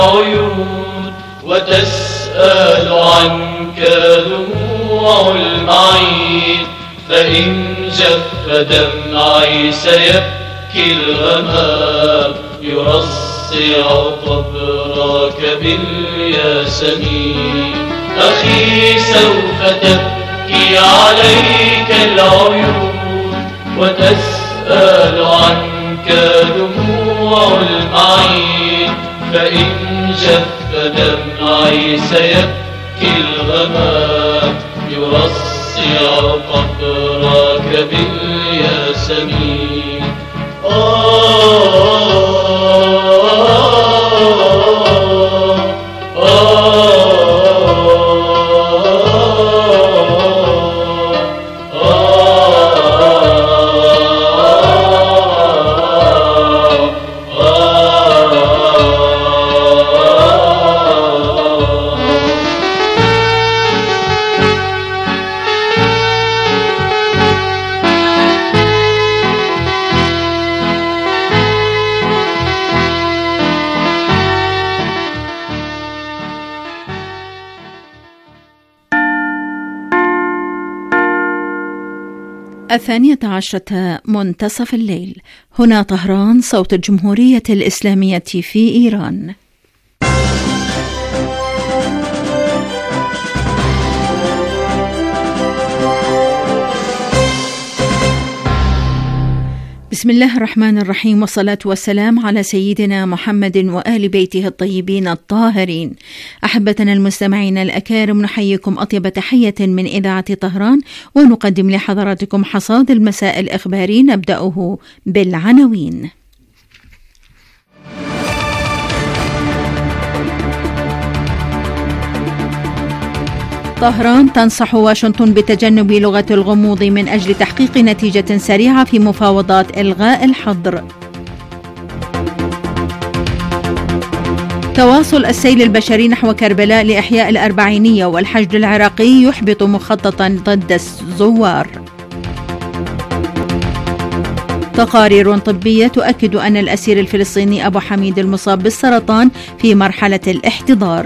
عيون وتسأل عنك دموع المعين، فإن جف دمعي سيبكي الغمام، يرصع قبرك بالياسمين. أخي سوف تبكي عليك العيون وتسأل عنك دموع المعين، فإن جف دمعي سيبكي الغمام، يرصع قبرك بالياسمين. الثانية عشرة منتصف الليل. هنا طهران، صوت الجمهورية الإسلامية في إيران. بسم الله الرحمن الرحيم، والصلاة والسلام على سيدنا محمد وآل بيته الطيبين الطاهرين. أحبتنا المستمعين الأكارم، نحييكم أطيب تحية من إذاعة طهران، ونقدم لحضراتكم حصاد المساء الإخباري، نبدأه بالعناوين. طهران تنصح واشنطن بتجنب لغة الغموض من أجل تحقيق نتيجة سريعة في مفاوضات إلغاء الحظر. تواصل السيل البشري نحو كربلاء لإحياء الأربعينية، والحشد العراقي يحبط مخططا ضد الزوار. تقارير طبية تؤكد أن الأسير الفلسطيني أبو حميد المصاب بالسرطان في مرحلة الاحتضار.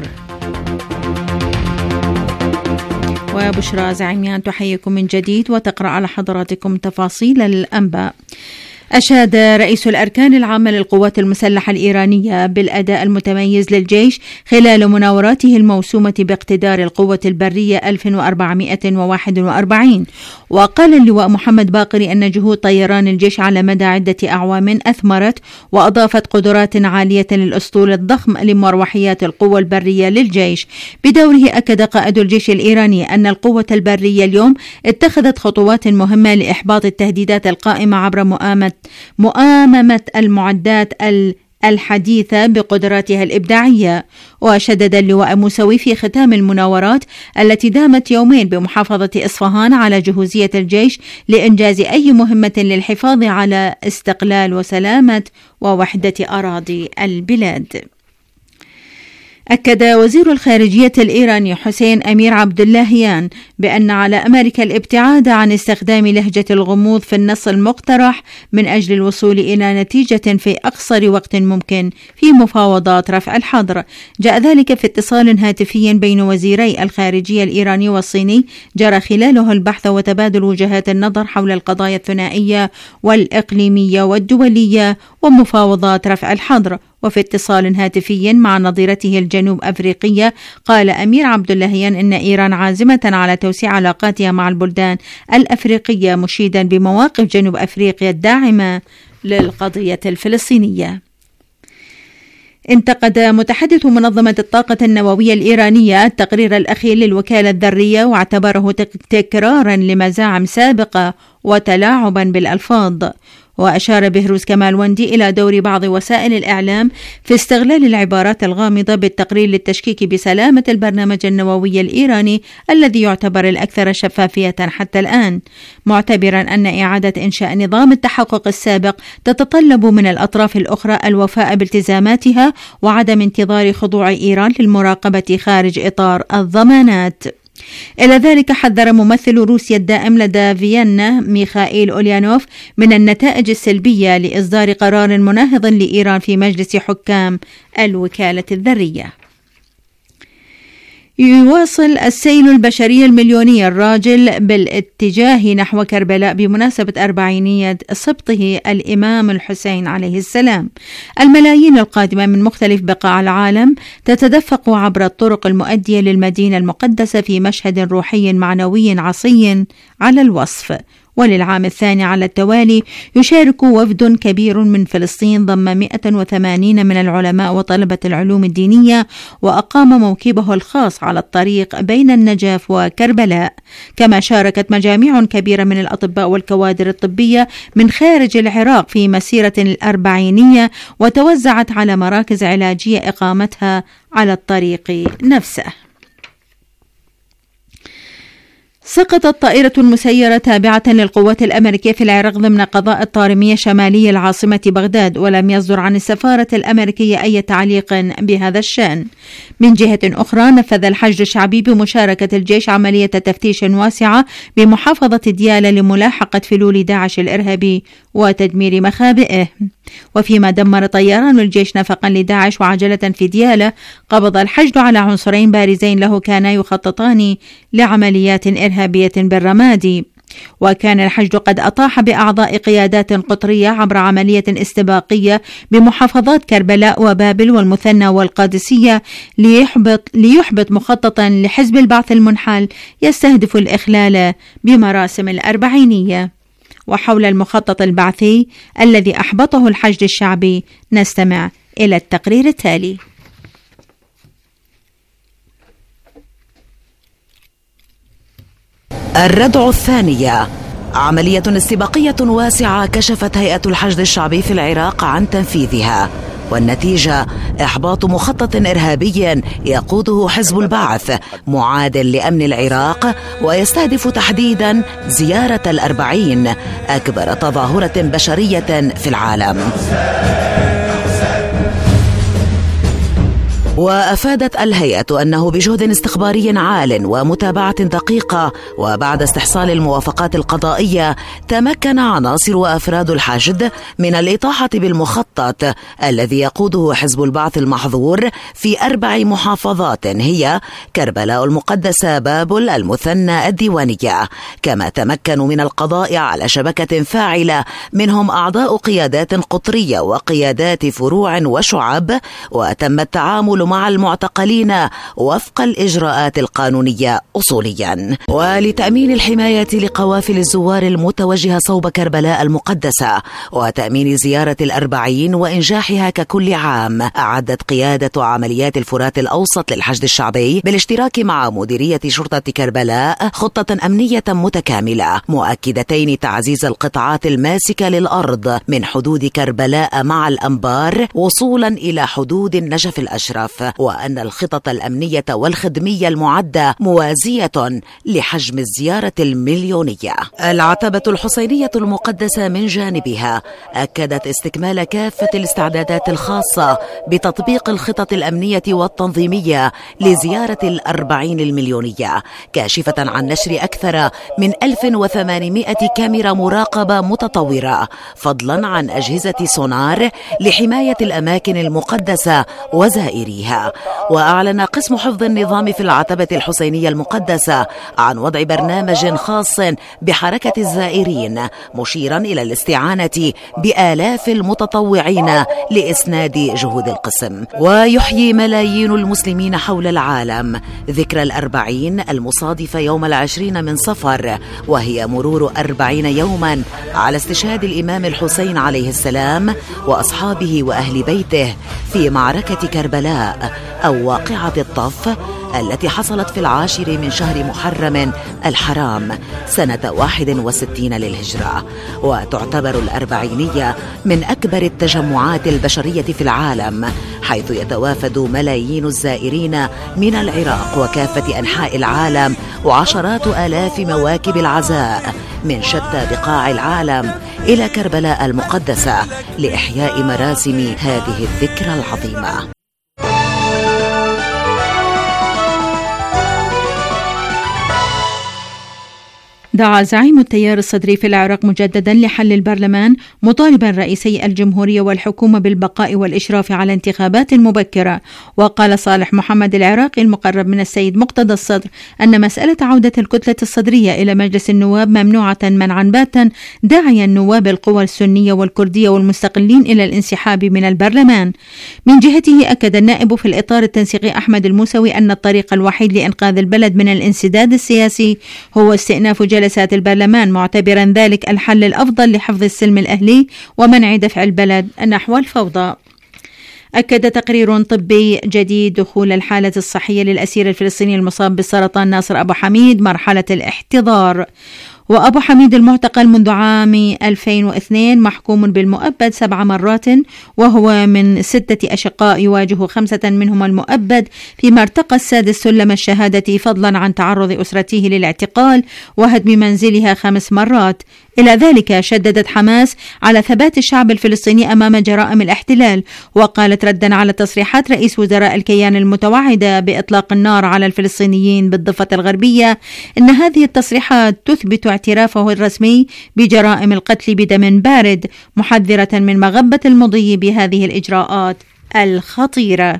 وبشرى زعيميان تحييكم من جديد وتقرأ على حضراتكم تفاصيل الأنباء. أشاد رئيس الأركان العامة للقوات المسلحة الإيرانية بالأداء المتميز للجيش خلال مناوراته الموسومة باقتدار القوة البرية 1441. وقال اللواء محمد باقري أن جهود طيران الجيش على مدى عدة أعوام أثمرت وأضافت قدرات عالية للأسطول الضخم لمروحيات القوة البرية للجيش. بدوره أكد قائد الجيش الإيراني أن القوة البرية اليوم اتخذت خطوات مهمة لإحباط التهديدات القائمة عبر مؤاممة المعدات الحديثة بقدراتها الإبداعية. وشدد اللواء موسوي في ختام المناورات التي دامت يومين بمحافظة إصفهان على جهوزية الجيش لإنجاز أي مهمة للحفاظ على استقلال وسلامة ووحدة أراضي البلاد. أكد وزير الخارجية الإيراني حسين أمير عبد اللهيان بأن على أمريكا الابتعاد عن استخدام لهجة الغموض في النص المقترح من أجل الوصول إلى نتيجة في أقصر وقت ممكن في مفاوضات رفع الحظر. جاء ذلك في اتصال هاتفي بين وزيري الخارجية الإيراني والصيني جرى خلاله البحث وتبادل وجهات النظر حول القضايا الثنائية والإقليمية والدولية ومفاوضات رفع الحظر. وفي اتصال هاتفي مع نظيرته الجنوب أفريقية قال أمير عبد اللهيان إن إيران عازمة على توسيع علاقاتها مع البلدان الأفريقية، مشيدا بمواقف جنوب أفريقيا الداعمة للقضية الفلسطينية. انتقد متحدث منظمة الطاقة النووية الإيرانية التقرير الأخير للوكالة الذرية واعتبره تكرارا لمزاعم سابقة وتلاعبا بالألفاظ. وأشار بهروز كمالوندي إلى دور بعض وسائل الإعلام في استغلال العبارات الغامضة بالتقرير للتشكيك بسلامة البرنامج النووي الإيراني الذي يعتبر الأكثر شفافية حتى الآن، معتبرا أن إعادة إنشاء نظام التحقق السابق تتطلب من الأطراف الأخرى الوفاء بالتزاماتها وعدم انتظار خضوع إيران للمراقبة خارج إطار الضمانات. إلى ذلك حذر ممثل روسيا الدائم لدى فيينا ميخائيل أوليانوف من النتائج السلبية لإصدار قرار مناهض لإيران في مجلس حكام الوكالة الذرية. يواصل السيل البشري المليوني الراجل بالاتجاه نحو كربلاء بمناسبة 40 سبطه الإمام الحسين عليه السلام. الملايين القادمة من مختلف بقاع العالم تتدفق عبر الطرق المؤدية للمدينة المقدسة في مشهد روحي معنوي عصي على الوصف. وللعام الثاني على التوالي يشارك وفد كبير من فلسطين ضم 180 من العلماء وطلبة العلوم الدينية، وأقام موكبه الخاص على الطريق بين النجاف وكربلاء. كما شاركت مجاميع كبيرة من الأطباء والكوادر الطبية من خارج العراق في مسيرة الأربعينية، وتوزعت على مراكز علاجية إقامتها على الطريق نفسه. سقطت طائرة مسيرة تابعة للقوات الأمريكية في العراق ضمن قضاء الطارمية شمالي العاصمة بغداد، ولم يصدر عن السفارة الأمريكية أي تعليق بهذا الشأن. من جهة أخرى، نفذ الحشد الشعبي بمشاركة الجيش عملية تفتيش واسعة بمحافظة ديالى لملاحقة فلول داعش الإرهابي وتدمير مخابئه. وفيما دمر طيران الجيش نفقا لداعش وعجلة في ديالى، قبض الحشد على عنصرين بارزين له كانا يخططان لعمليات إرهابية بالرمادي. وكان الحشد قد أطاح بأعضاء قيادات قطرية عبر عملية استباقية بمحافظات كربلاء وبابل والمثنى والقادسية ليحبط مخططا لحزب البعث المنحل يستهدف الإخلال بمراسم الأربعينية. وحول المخطط البعثي الذي أحبطه الحشد الشعبي نستمع إلى التقرير التالي. الردع الثانية، عملية استباقية واسعة كشفت هيئة الحشد الشعبي في العراق عن تنفيذها، والنتيجة إحباط مخطط إرهابي يقوده حزب البعث معادل لأمن العراق، ويستهدف تحديدا زيارة الأربعين، أكبر تظاهرة بشرية في العالم. وأفادت الهيئة أنه بجهد استخباري عال ومتابعة دقيقة وبعد استحصال الموافقات القضائية، تمكن عناصر وأفراد الحشد من الإطاحة بالمخطط الذي يقوده حزب البعث المحظور في 4 محافظات هي كربلاء المقدسة، بابل، المثنى، الديوانية. كما تمكنوا من القضاء على شبكة فاعلة منهم أعضاء قيادات قطرية وقيادات فروع وشعب، وتم التعامل مع المعتقلين وفق الإجراءات القانونية أصوليا. ولتأمين الحماية لقوافل الزوار المتوجهة صوب كربلاء المقدسة وتأمين زيارة الأربعين وإنجاحها ككل عام، أعدت قيادة عمليات الفرات الأوسط للحشد الشعبي بالاشتراك مع مديرية شرطة كربلاء خطة أمنية متكاملة، مؤكدتين تعزيز القطاعات الماسكة للأرض من حدود كربلاء مع الأنبار وصولا إلى حدود النجف الأشرف، وأن الخطط الأمنية والخدمية المعدة موازية لحجم الزيارة المليونية. العتبة الحسينية المقدسة من جانبها أكدت استكمال كافة الاستعدادات الخاصة بتطبيق الخطط الأمنية والتنظيمية لزيارة الأربعين المليونية، كاشفة عن نشر أكثر من 1800 كاميرا مراقبة متطورة، فضلا عن أجهزة سونار لحماية الأماكن المقدسة وزائريها. وأعلن قسم حفظ النظام في العتبة الحسينية المقدسة عن وضع برنامج خاص بحركة الزائرين، مشيرا إلى الاستعانة بآلاف المتطوعين لإسناد جهود القسم. ويحيي ملايين المسلمين حول العالم ذكرى الأربعين المصادفة يوم 20 من صفر، وهي مرور 40 يوما على استشهاد الإمام الحسين عليه السلام وأصحابه وأهل بيته في معركة كربلاء أو واقعة الطف التي حصلت في 10 من شهر محرم الحرام سنة 61 للهجرة. وتعتبر الأربعينية من أكبر التجمعات البشرية في العالم، حيث يتوافد ملايين الزائرين من العراق وكافة أنحاء العالم وعشرات آلاف مواكب العزاء من شتى بقاع العالم إلى كربلاء المقدسة لإحياء مراسم هذه الذكرى العظيمة. دعا زعيم التيار الصدري في العراق مجددا لحل البرلمان، مطالبا رئيسي الجمهورية والحكومة بالبقاء والإشراف على انتخابات مبكرة. وقال صالح محمد العراقي المقرب من السيد مقتدى الصدر أن مسألة عودة الكتلة الصدرية إلى مجلس النواب ممنوعة منعا باتا، داعيا النواب القوى السنية والكردية والمستقلين إلى الانسحاب من البرلمان. من جهته أكد النائب في الإطار التنسيقي أحمد الموسوي أن الطريق الوحيد لإنقاذ البلد من الانسداد السياسي هو استئناف جلسات البرلمان، معتبرا ذلك الحل الأفضل لحفظ السلم الأهلي ومنع دفع البلد نحو الفوضى. أكد تقرير طبي جديد دخول الحالة الصحية للأسير الفلسطيني المصاب بالسرطان ناصر أبو حميد مرحلة الاحتضار. وأبو حميد المعتقل منذ عام 2002 محكوم بالمؤبد 7 مرات، وهو من 6 أشقاء يواجه 5 منهم المؤبد، فيما ارتقى السادس سلم الشهادة فضلا عن تعرض أسرته للاعتقال وهدم منزلها 5 مرات. إلى ذلك شددت حماس على ثبات الشعب الفلسطيني أمام جرائم الاحتلال، وقالت ردا على تصريحات رئيس وزراء الكيان المتوعدة بإطلاق النار على الفلسطينيين بالضفة الغربية إن هذه التصريحات تثبت اعترافه الرسمي بجرائم القتل بدم بارد، محذرة من مغبة المضي بهذه الإجراءات الخطيرة.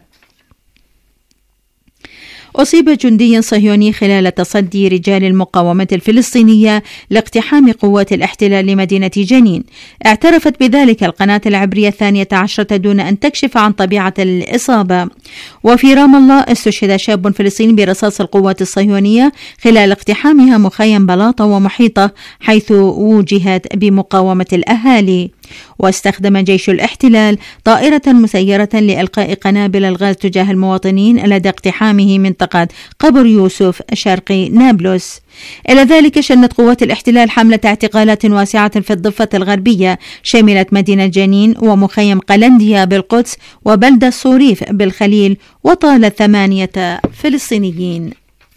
أصيب جندي صهيوني خلال تصدي رجال المقاومة الفلسطينية لاقتحام قوات الاحتلال لمدينة جنين. اعترفت بذلك القناة العبرية 12 دون أن تكشف عن طبيعة الإصابة. وفي رام الله استشهد شاب فلسطيني برصاص القوات الصهيونية خلال اقتحامها مخيم بلاطة ومحيطة، حيث وجهت بمقاومة الأهالي. واستخدم جيش الاحتلال طائرة مسيرة لإلقاء قنابل الغاز تجاه المواطنين لدى اقتحامه منطقة قبر يوسف شرقي نابلس. إلى ذلك شنت قوات الاحتلال حملة اعتقالات واسعة في الضفة الغربية شملت مدينة جنين ومخيم قلنديا بالقدس وبلدة صوريف بالخليل، وطالت 8 فلسطينيين.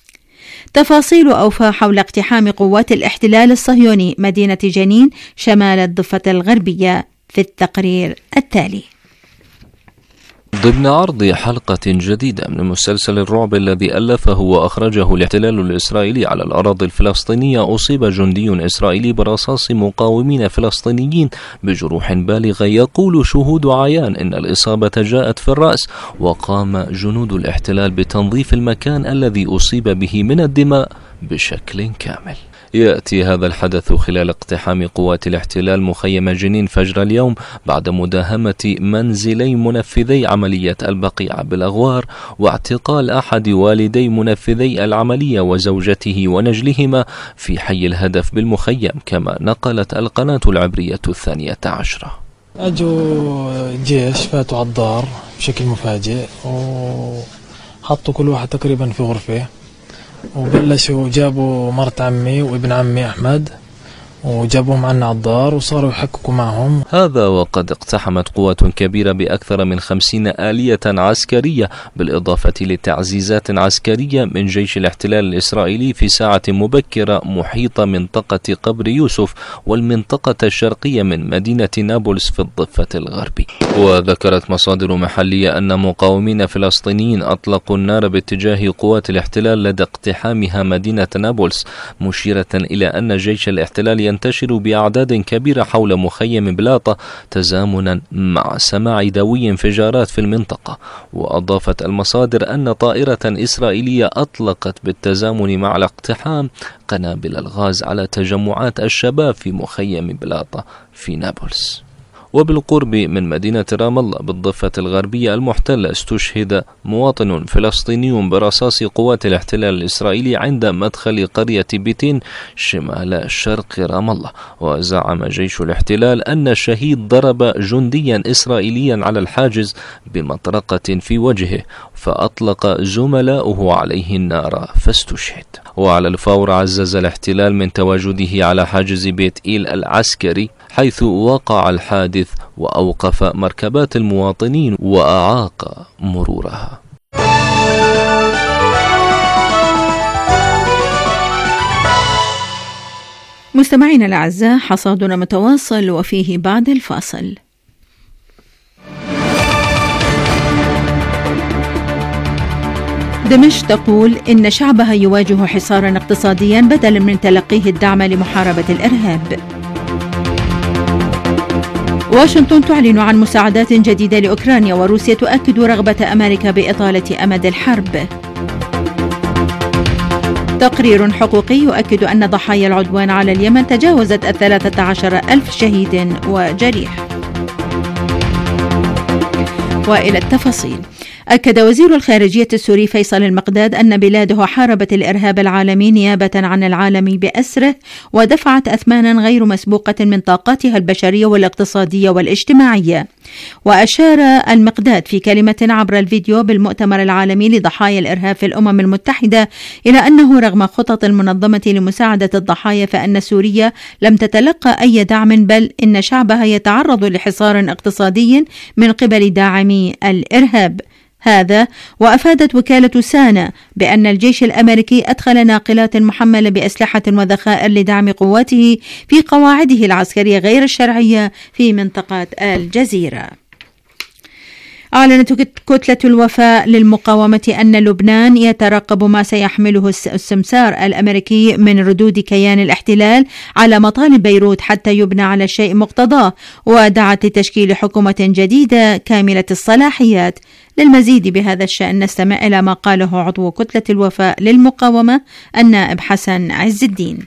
تفاصيل أوفى حول اقتحام قوات الاحتلال الصهيوني مدينة جنين شمال الضفة الغربية في التقرير التالي. ضمن عرض حلقة جديدة من مسلسل الرعب الذي ألفه وأخرجه الاحتلال الإسرائيلي على الأراضي الفلسطينية، أصيب جندي إسرائيلي برصاص مقاومين فلسطينيين بجروح بالغة. يقول شهود عيان إن الإصابة جاءت في الرأس، وقام جنود الاحتلال بتنظيف المكان الذي أصيب به من الدماء بشكل كامل. يأتي هذا الحدث خلال اقتحام قوات الاحتلال مخيم جنين فجر اليوم بعد مداهمة منزلي منفذي عملية البقيع بالأغوار، واعتقال أحد والدي منفذي العملية وزوجته ونجلهما في حي الهدف بالمخيم، كما نقلت القناة العبرية 12. أجوا جيش فاتوا على الدار بشكل مفاجئ وحطوا كل واحد تقريبا في غرفة، وبلشوا جابوا مرت عمي وابن عمي أحمد وجابوهم عنا على الدار وصاروا يحككوا معهم. هذا وقد اقتحمت قوات كبيرة بأكثر من 50 آلية عسكرية بالإضافة لتعزيزات عسكرية من جيش الاحتلال الإسرائيلي في ساعة مبكرة محيط منطقة قبر يوسف والمنطقة الشرقية من مدينة نابلس في الضفة الغربي. وذكرت مصادر محلية أن مقاومين فلسطينيين أطلقوا النار باتجاه قوات الاحتلال لدى اقتحامها مدينة نابلس، مشيرة إلى أن جيش الاحتلال ينتشر بأعداد كبيرة حول مخيم بلاطة تزامنا مع سماع دوي انفجارات في المنطقة. وأضافت المصادر أن طائرة إسرائيلية أطلقت بالتزامن مع الاقتحام قنابل الغاز على تجمعات الشباب في مخيم بلاطة في نابلس. وبالقرب من مدينة رام الله بالضفة الغربية المحتلة استشهد مواطن فلسطيني برصاص قوات الاحتلال الإسرائيلي عند مدخل قرية بيتين شمال شرق رام الله. وزعم جيش الاحتلال أن الشهيد ضرب جنديا إسرائيليا على الحاجز بمطرقة في وجهه، فأطلق زملاؤه عليه النار فاستشهد. وعلى الفور عزز الاحتلال من تواجده على حاجز بيت إيل العسكري حيث وقع الحادث، وأوقف مركبات المواطنين وأعاق مرورها. مستمعينا الأعزاء، حصادنا متواصل وفيه بعد الفاصل. دمشق تقول إن شعبها يواجه حصارا اقتصاديا بدلا من تلقيه الدعم لمحاربة الإرهاب. واشنطن تعلن عن مساعدات جديدة لأوكرانيا، وروسيا تؤكد رغبة أمريكا بإطالة أمد الحرب. تقرير حقوقي يؤكد أن ضحايا العدوان على اليمن تجاوزت 13,000 شهيد وجريح. وإلى التفاصيل. أكد وزير الخارجية السوري فيصل المقداد أن بلاده حاربت الإرهاب العالمي نيابة عن العالم بأسره، ودفعت أثمانا غير مسبوقة من طاقاتها البشرية والاقتصادية والاجتماعية. وأشار المقداد في كلمة عبر الفيديو بالمؤتمر العالمي لضحايا الإرهاب في الأمم المتحدة إلى أنه رغم خطط المنظمة لمساعدة الضحايا فإن سوريا لم تتلقى أي دعم، بل إن شعبها يتعرض لحصار اقتصادي من قبل داعمي الإرهاب. هذا وأفادت وكالة سانا بأن الجيش الأمريكي أدخل ناقلات محملة بأسلحة وذخائر لدعم قواته في قواعده العسكرية غير الشرعية في منطقة الجزيرة. أعلنت كتلة الوفاء للمقاومة أن لبنان يترقب ما سيحمله السمسار الأمريكي من ردود كيان الاحتلال على مطالب بيروت حتى يبنى على الشيء مقتضاه، ودعت لتشكيل حكومة جديدة كاملة الصلاحيات. للمزيد بهذا الشأن نستمع إلى ما قاله عضو كتلة الوفاء للمقاومة النائب حسن عز الدين.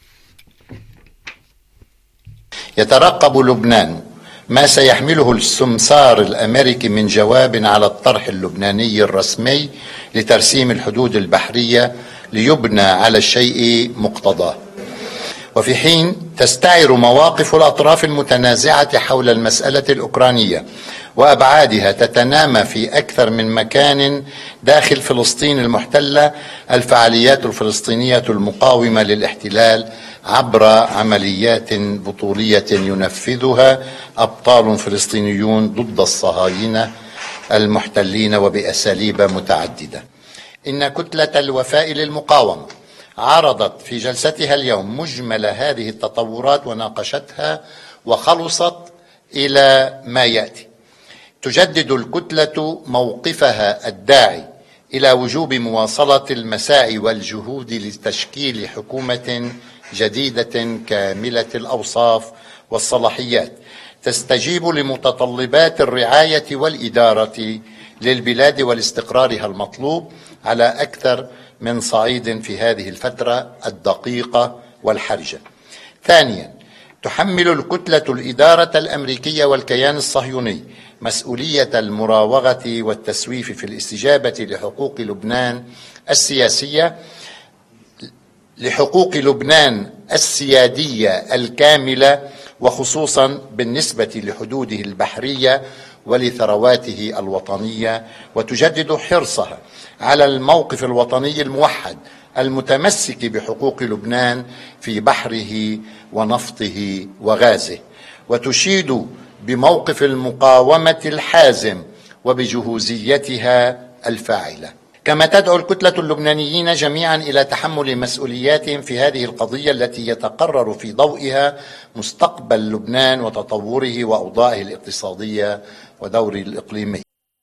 يترقب لبنان ما سيحمله السمسار الأمريكي من جواب على الطرح اللبناني الرسمي لترسيم الحدود البحرية ليبنى على الشيء مقتضاه. وفي حين تستعر مواقف الأطراف المتنازعة حول المسألة الأوكرانية وأبعادها تتنامى في أكثر من مكان داخل فلسطين المحتلة الفعاليات الفلسطينية المقاومة للاحتلال عبر عمليات بطولية ينفذها أبطال فلسطينيون ضد الصهاينة المحتلين وبأساليب متعددة. إن كتلة الوفاء للمقاومة عرضت في جلستها اليوم مجمل هذه التطورات وناقشتها وخلصت إلى ما يأتي. تجدد الكتلة موقفها الداعي إلى وجوب مواصلة المساعي والجهود لتشكيل حكومة جديدة كاملة الأوصاف والصلاحيات تستجيب لمتطلبات الرعاية والإدارة للبلاد ولاستقرارها المطلوب على أكثر من صعيد في هذه الفترة الدقيقة والحرجة. ثانيا، تحمل الكتلة الإدارة الأمريكية والكيان الصهيوني مسؤولية المراوغة والتسويف في الاستجابة لحقوق لبنان السياسية، لحقوق لبنان السيادية الكاملة، وخصوصا بالنسبة لحدوده البحرية ولثرواته الوطنية، وتجدد حرصها على الموقف الوطني الموحد المتمسك بحقوق لبنان في بحره ونفطه وغازه، وتشيد بموقف المقاومة الحازم وبجهوزيتها الفاعلة. كما تدعو الكتلة اللبنانيين جميعا إلى تحمل مسؤولياتهم في هذه القضية التي يتقرر في ضوئها مستقبل لبنان وتطوره وأوضاعه الاقتصادية ودوره الإقليمي.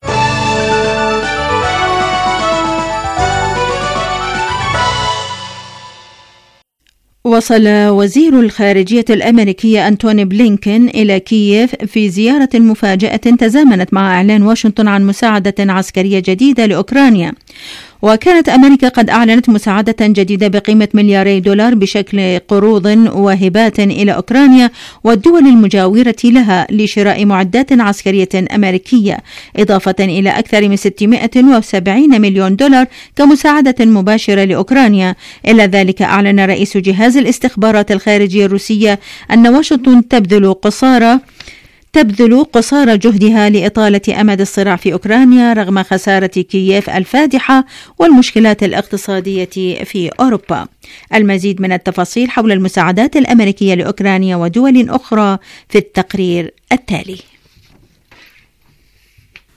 وصل وزير الخارجية الأمريكية أنتوني بلينكين إلى كييف في زيارة مفاجئة تزامنت مع إعلان واشنطن عن مساعدة عسكرية جديدة لأوكرانيا. وكانت أمريكا قد أعلنت مساعدة جديدة بقيمة $2 بشكل قروض وهبات إلى أوكرانيا والدول المجاورة لها لشراء معدات عسكرية أمريكية، إضافة إلى أكثر من $670 مليون كمساعدة مباشرة لأوكرانيا. إلى ذلك أعلن رئيس جهاز الاستخبارات الخارجية الروسية أن واشنطن تبذل قصارى جهدها لإطالة أمد الصراع في أوكرانيا رغم خسارة كييف الفادحة والمشكلات الاقتصادية في أوروبا. المزيد من التفاصيل حول المساعدات الأمريكية لأوكرانيا ودول أخرى في التقرير التالي.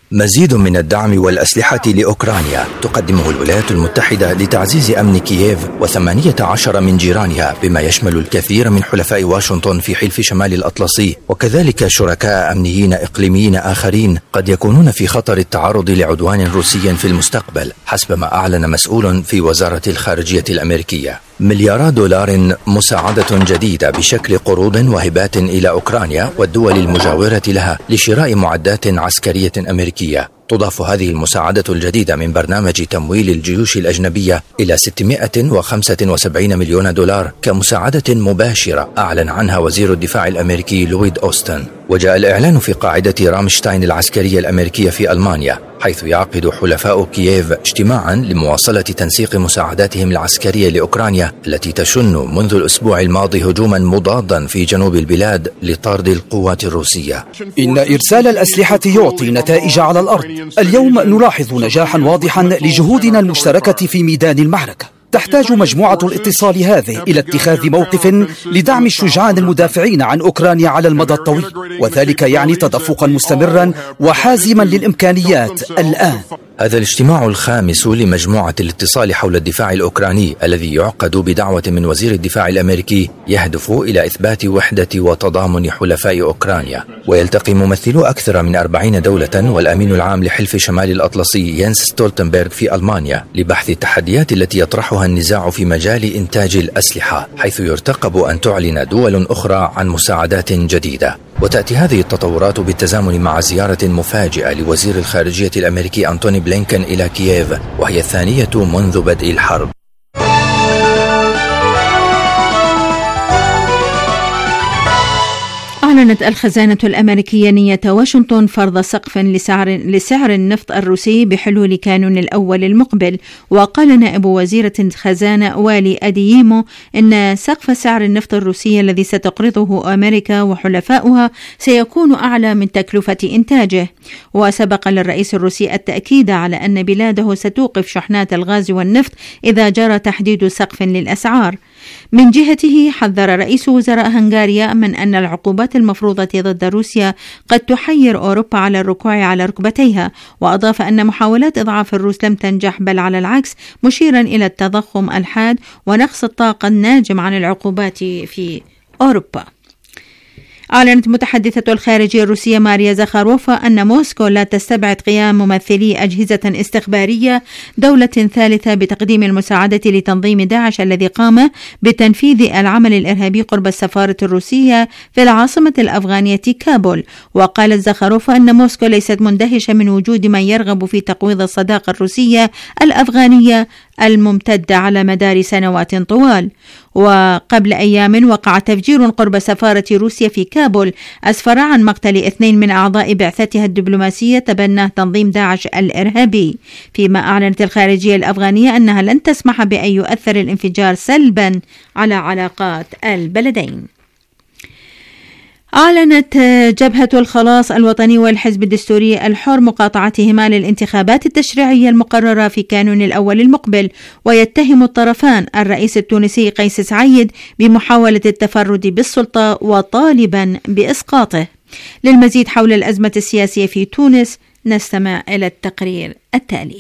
مزيد من الدعم والأسلحة لأوكرانيا تقدمه الولايات المتحدة لتعزيز أمن كييف و18 من جيرانها، بما يشمل الكثير من حلفاء واشنطن في حلف شمال الأطلسي، وكذلك شركاء أمنيين إقليميين آخرين قد يكونون في خطر التعرض لعدوان روسي في المستقبل، حسب ما أعلن مسؤول في وزارة الخارجية الأمريكية. مليارات دولار مساعدة جديدة بشكل قروض وهبات إلى أوكرانيا والدول المجاورة لها لشراء معدات عسكرية أمريكية. تضاف هذه المساعدة الجديدة من برنامج تمويل الجيوش الأجنبية إلى 675 مليون دولار كمساعدة مباشرة أعلن عنها وزير الدفاع الأمريكي لويد أوستن. وجاء الإعلان في قاعدة رامشتاين العسكرية الأمريكية في ألمانيا، حيث يعقد حلفاء كييف اجتماعا لمواصلة تنسيق مساعداتهم العسكرية لأوكرانيا التي تشن منذ الأسبوع الماضي هجوما مضادا في جنوب البلاد لطرد القوات الروسية. إن إرسال الأسلحة يعطي نتائج على الأرض. اليوم نلاحظ نجاحا واضحا لجهودنا المشتركة في ميدان المعركة. تحتاج مجموعة الاتصال هذه إلى اتخاذ موقف لدعم الشجعان المدافعين عن أوكرانيا على المدى الطويل، وذلك يعني تدفقا مستمرا وحازما للإمكانيات الآن. هذا الاجتماع الخامس لمجموعة الاتصال حول الدفاع الأوكراني الذي يعقد بدعوة من وزير الدفاع الأمريكي يهدف إلى إثبات وحدة وتضامن حلفاء أوكرانيا. ويلتقي ممثلو أكثر من 40 دولة والأمين العام لحلف شمال الأطلسي يانس ستولتنبرغ في ألمانيا لبحث التحديات التي يطرحها النزاع في مجال إنتاج الأسلحة، حيث يرتقب أن تعلن دول أخرى عن مساعدات جديدة. وتأتي هذه التطورات بالتزامن مع زيارة مفاجئة لوزير الخارجية الأمريكي أنتوني بلينكن إلى كييف، وهي الثانية منذ بدء الحرب. أعلنت الخزانة الأمريكية نية واشنطن فرض سقف لسعر النفط الروسي بحلول كانون الأول المقبل. وقال نائب وزيرة الخزانة والي أدييمو إن سقف سعر النفط الروسي الذي ستقرضه أمريكا وحلفاؤها سيكون أعلى من تكلفة إنتاجه. وسبق للرئيس الروسي التأكيد على أن بلاده ستوقف شحنات الغاز والنفط إذا جرى تحديد سقف للأسعار. من جهته حذر رئيس وزراء هنغاريا من أن العقوبات المفروضة ضد روسيا قد تحير أوروبا على الركوع على ركبتيها، وأضاف أن محاولات إضعاف الروس لم تنجح بل على العكس، مشيرا إلى التضخم الحاد ونقص الطاقة الناجم عن العقوبات في أوروبا. أعلنت متحدثة الخارجية الروسية ماريا زخاروفا أن موسكو لا تستبعد قيام ممثلي أجهزة استخبارية دولة ثالثة بتقديم المساعدة لتنظيم داعش الذي قام بتنفيذ العمل الإرهابي قرب السفارة الروسية في العاصمة الأفغانية كابول. وقالت زخاروفا أن موسكو ليست مندهشة من وجود من يرغب في تقويض الصداقة الروسية الأفغانية الممتدة على مدار سنوات طوال. وقبل أيام وقع تفجير قرب سفارة روسيا في كابول أسفر عن مقتل 2 من أعضاء بعثتها الدبلوماسية تبناه تنظيم داعش الإرهابي، فيما أعلنت الخارجية الأفغانية أنها لن تسمح بأن يؤثر الانفجار سلبا على علاقات البلدين. أعلنت جبهة الخلاص الوطني والحزب الدستوري الحر مقاطعتهما للانتخابات التشريعية المقررة في كانون الأول المقبل، ويتهم الطرفان الرئيس التونسي قيس سعيد بمحاولة التفرد بالسلطة وطالبا بإسقاطه. للمزيد حول الأزمة السياسية في تونس نستمع إلى التقرير التالي.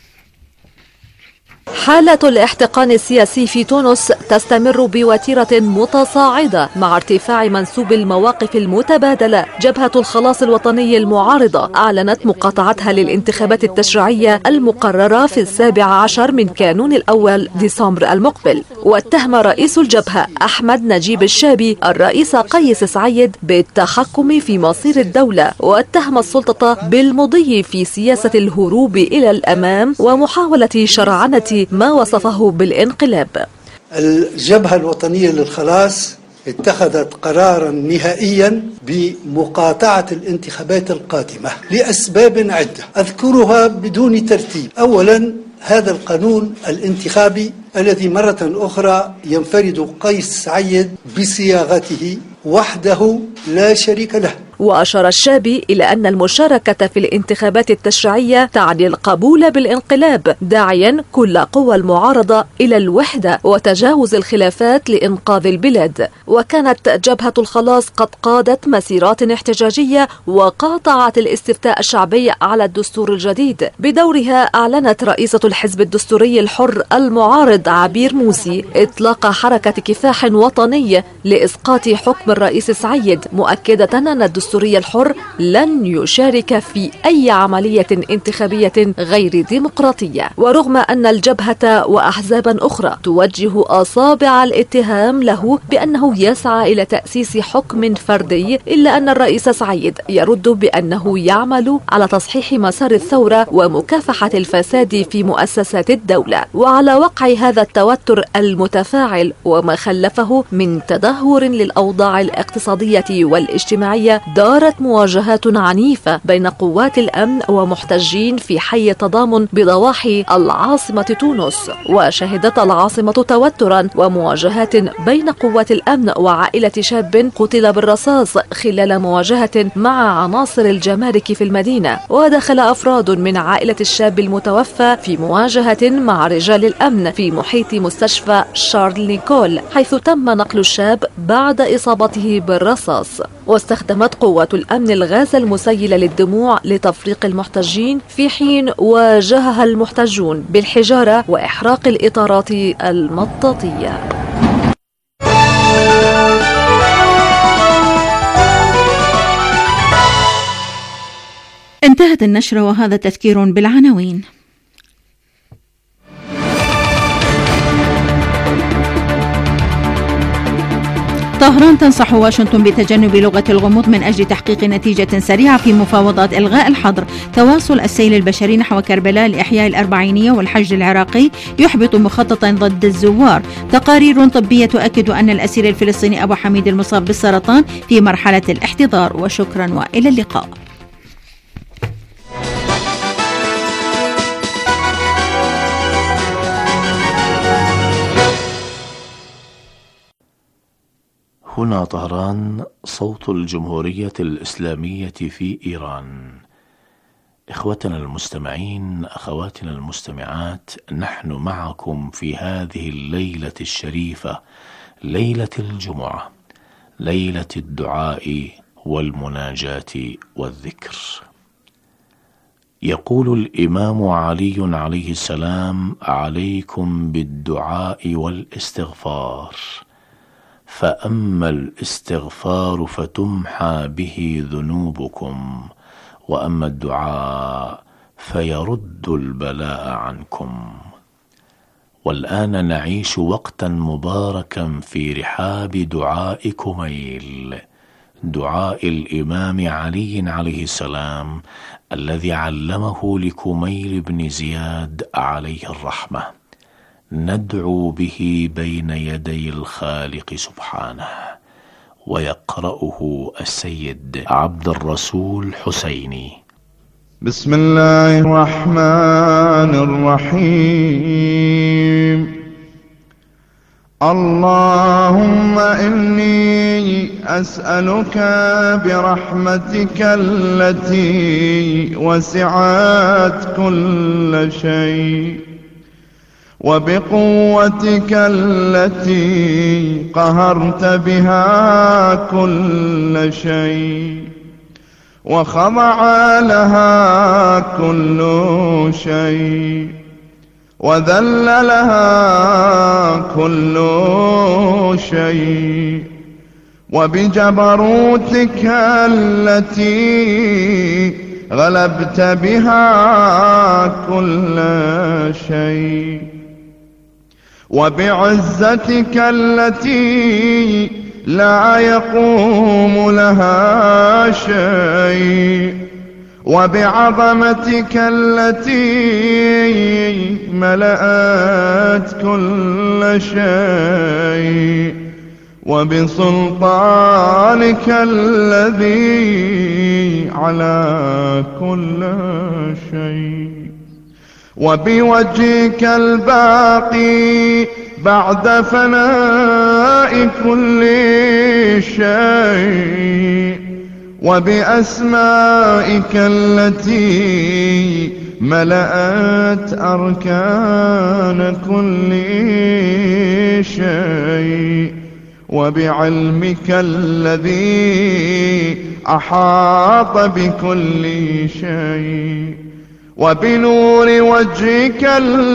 حالة الاحتقان السياسي في تونس تستمر بوتيرة متصاعدة مع ارتفاع منسوب المواقف المتبادلة. جبهة الخلاص الوطني المعارضة أعلنت مقاطعتها للانتخابات التشريعية المقررة في 17 من كانون الأول ديسمبر المقبل، واتهم رئيس الجبهة أحمد نجيب الشابي الرئيس قيس سعيد بالتحكم في مصير الدولة، واتهم السلطة بالمضي في سياسة الهروب إلى الأمام ومحاولة شرعنة ما وصفه بالانقلاب. الجبهة الوطنية للخلاص اتخذت قرارا نهائيا بمقاطعة الانتخابات القادمة لأسباب عدة أذكرها بدون ترتيب. أولا، هذا القانون الانتخابي الذي مرة أخرى ينفرد قيس سعيد بصياغته وحده لا شريك له. وأشار الشابي إلى أن المشاركة في الانتخابات التشريعية تعني القبول بالانقلاب، داعيا كل قوى المعارضة إلى الوحدة وتجاوز الخلافات لإنقاذ البلاد. وكانت جبهة الخلاص قد قادت مسيرات احتجاجية وقاطعت الاستفتاء الشعبي على الدستور الجديد. بدورها أعلنت رئيسة الحزب الدستوري الحر المعارض عبير موسي إطلاق حركة كفاح وطني لإسقاط حكم الرئيس سعيد، مؤكدة أن الدستوري الحر لن يشارك في أي عملية انتخابية غير ديمقراطية. ورغم أن الجبهة وأحزابا أخرى توجه أصابع الاتهام له بأنه يسعى إلى تأسيس حكم فردي، إلا أن الرئيس سعيد يرد بأنه يعمل على تصحيح مسار الثورة ومكافحة الفساد في مؤسسات الدولة. وعلى وقع هذا التوتر المتفاعل وما خلفه من تدهور للأوضاع الاقتصادية والاجتماعية، دارت مواجهات عنيفة بين قوات الأمن ومحتجين في حي تضامن بضواحي العاصمة تونس. وشهدت العاصمة توترا ومواجهات بين قوات الأمن وعائلة شاب قتل بالرصاص خلال مواجهة مع عناصر الجمارك في المدينة. ودخل أفراد من عائلة الشاب المتوفى في مواجهة مع رجال الأمن في محيط مستشفى شارل نيكول، حيث تم نقل الشاب بعد إصابته بالرصاص. واستخدمت قوات الأمن الغاز المسيل للدموع لتفريق المحتجين، في حين واجهها المحتجون بالحجارة وإحراق الإطارات المطاطية. انتهت النشرة وهذا تذكير بالعناوين. طهران تنصح واشنطن بتجنب لغة الغموض من أجل تحقيق نتيجة سريعة في مفاوضات إلغاء الحظر. تواصل السيل البشري نحو كربلاء لإحياء الأربعينية والحج العراقي يحبط مخططا ضد الزوار. تقارير طبية تؤكد أن الأسير الفلسطيني أبو حميد المصاب بالسرطان في مرحلة الاحتضار. وشكرا وإلى اللقاء. هنا طهران، صوت الجمهورية الإسلامية في إيران. إخوتنا المستمعين، أخواتنا المستمعات، نحن معكم في هذه الليلة الشريفة، ليلة الجمعة، ليلة الدعاء والمناجاة والذكر. يقول الإمام علي عليه السلام: عليكم بالدعاء والاستغفار، فأما الاستغفار فتمحى به ذنوبكم، وأما الدعاء فيرد البلاء عنكم. والآن نعيش وقتا مباركا في رحاب دعاء كميل، دعاء الإمام علي عليه السلام الذي علمه لكميل بن زياد عليه الرحمة، ندعو به بين يدي الخالق سبحانه. ويقرأه السيد عبد الرسول حسيني. بسم الله الرحمن الرحيم. اللهم إني أسألك برحمتك التي وسعت كل شيء، وبقوتك التي قهرت بها كل شيء، وخضع لها كل شيء، وذل لها كل شيء، وبجبروتك التي غلبت بها كل شيء، وبعزتك التي لا يقوم لها شيء، وبعظمتك التي ملأت كل شيء، وبسلطانك الذي على كل شيء، وبوجهك الباقي بعد فناء كل شيء، وبأسمائك التي ملأت أركان كل شيء، وبعلمك الذي أحاط بكل شيء، وبنور وجهك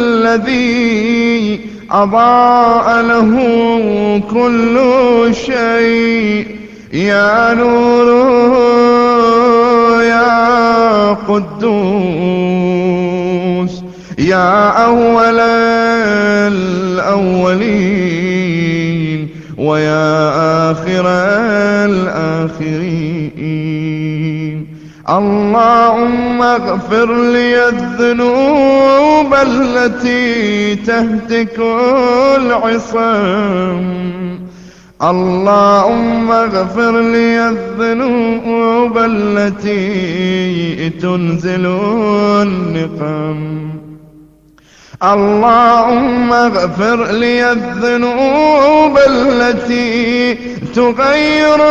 الذي أضاء له كل شيء. يا نور يا قدوس يا أول الأولين ويا آخر الآخرين. اللهم اغفر لي الذنوب التي تهتك العصام. اللهم اغفر لي الذنوب التي تنزل النقم. اللهم اغفر لي الذنوب التي تغير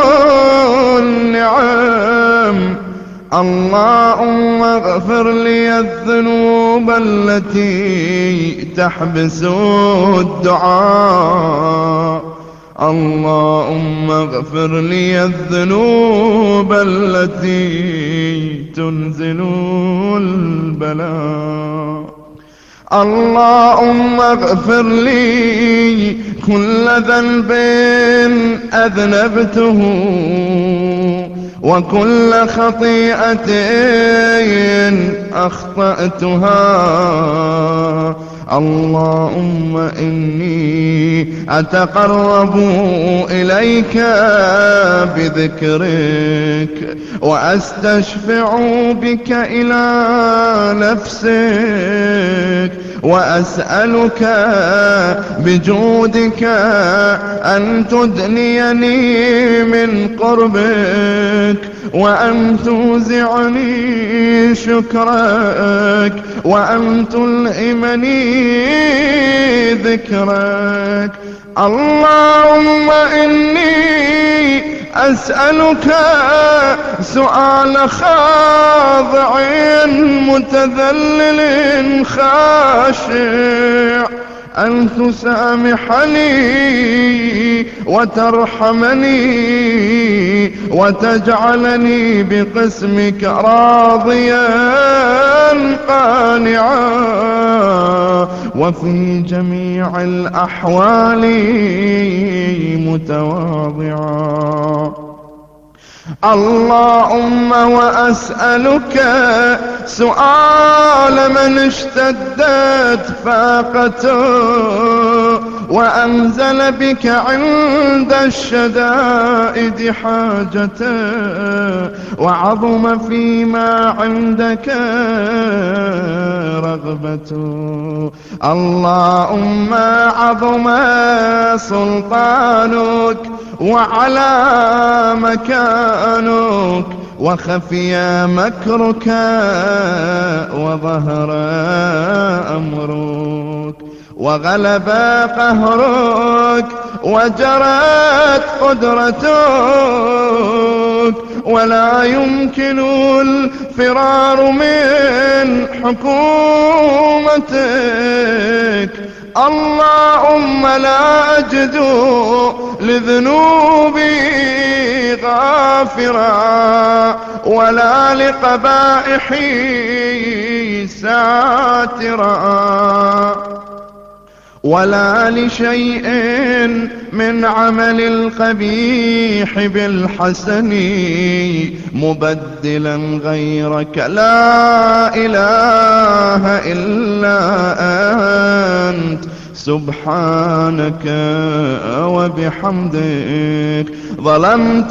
النعم. اللهم اغفر لي الذنوب التي تحبس الدعاء. اللهم اغفر لي الذنوب التي تنزل البلاء. اللهم اغفر لي كل ذنب أذنبته وكل خطيئة أخطأتها. اللهم إني أتقرب إليك بذكرك وأستشفع بك إلى نفسك وأسألك بجودك أن تدنيني من قربك وأن توزعني شكرك وأن تلهمني ذكرك. اللهم إني أسألك سؤال خاضع متذلل خاشع أن تسامحني وترحمني وتجعلني بقسمك راضيا قانعا وفي جميع الأحوال متواضعا. اللهم وأسألك سؤال من اشتدت فاقته وأنزل بك عند الشدائد حاجته وعظم فيما عندك رغبته. اللهم عظم سلطانك وعلى مكانك وخفي مكرك وظهر أمرك وغلب قهرك وجرت قدرتك ولا يمكن الفرار من حكومتك. اللهم لا أجد لذنوبي غافرا ولا لقبائحي ساترا ولا لشيء من عمل القبيح بالحسن مبدلا غيرك. لا إله إلا أنت سبحانك وبحمدك ظلمت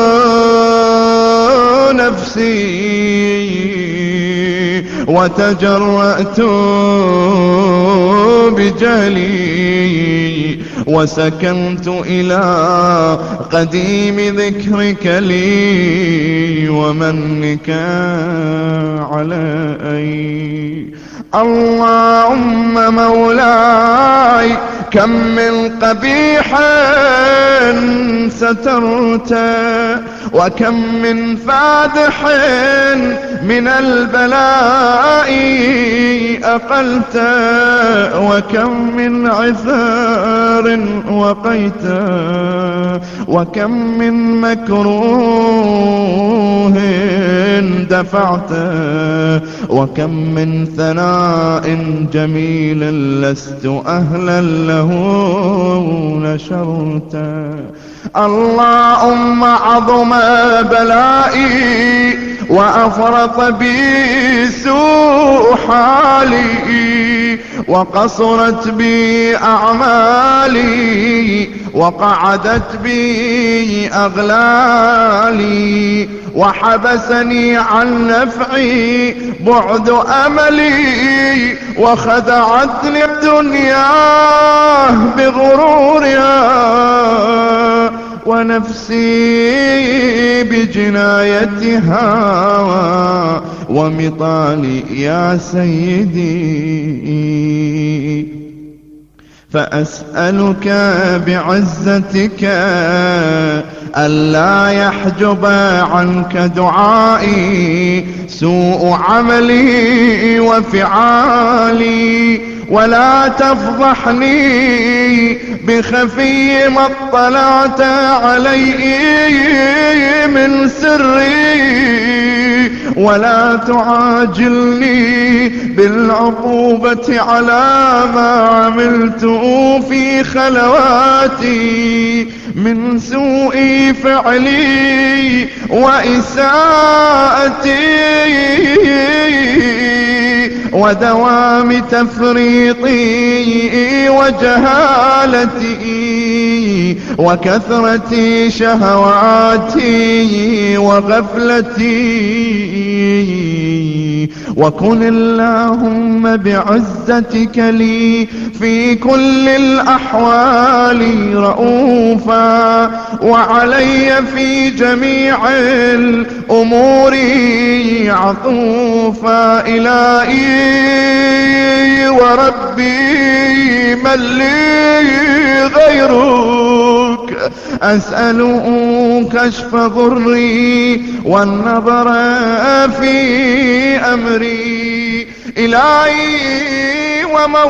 نفسي وتجرأت بجهلي وسكنت إلى قديم ذكرك لي ومنك علي. اللهم مولاي كم من قبيح سترت وكم من فادح من البلاء أقلت وكم من عثار وقيت وكم من مكروه دفعت وكم من ثناء جميل لست أهلا له نشرت. اللهم عظم بلائي وأفرط بي سوء حالي وقصرت بي أعمالي وقعدت بي أغلالي وحبسني عن نفعي بعد أملي وخدعتني الدنيا بغرورها ونفسي بجنايتها ومطالي يا سيدي. فأسألك بعزتك ألا يحجب عنك دعائي سوء عملي وفعالي ولا تفضحني بخفي ما اطلعت عليه من سري ولا تعاجلني بالعقوبة على ما عملت في خلواتي من سوء فعلي وإساءتي ودوام تفريطي وجهالتي وكثرة شهواتي وغفلتي. وكن اللهم بعزتك لي في كل الأحوال رؤوفا وعلي في جميع الأمور عطوفا. إلهي وربي من لي غيرك أسأل كشف ضري والنظر في أمري. إلهي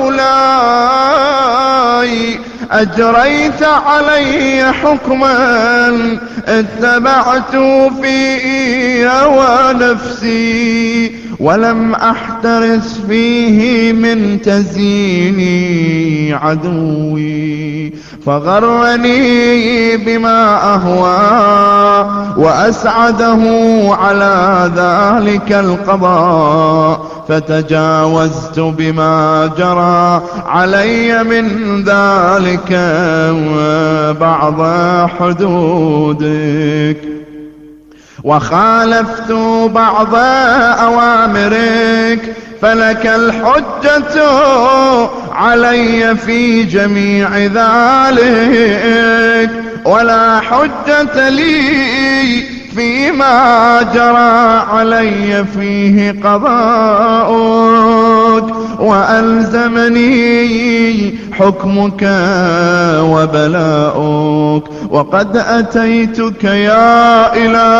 ومولاي أجريت علي حكما اتبعت فيه هوى نفسي ولم أحترس فيه من تزيين عدوي فغرني بما أهوى وأسعده على ذلك القضاء فتجاوزت بما جرى علي من ذلك بعض حدودك وخالفت بعض أوامرك فلك الحجة علي في جميع ذلك ولا حجة لي فيما جرى علي فيه قضاؤك وألزمني حكمك وبلاؤك وقد أتيتك يا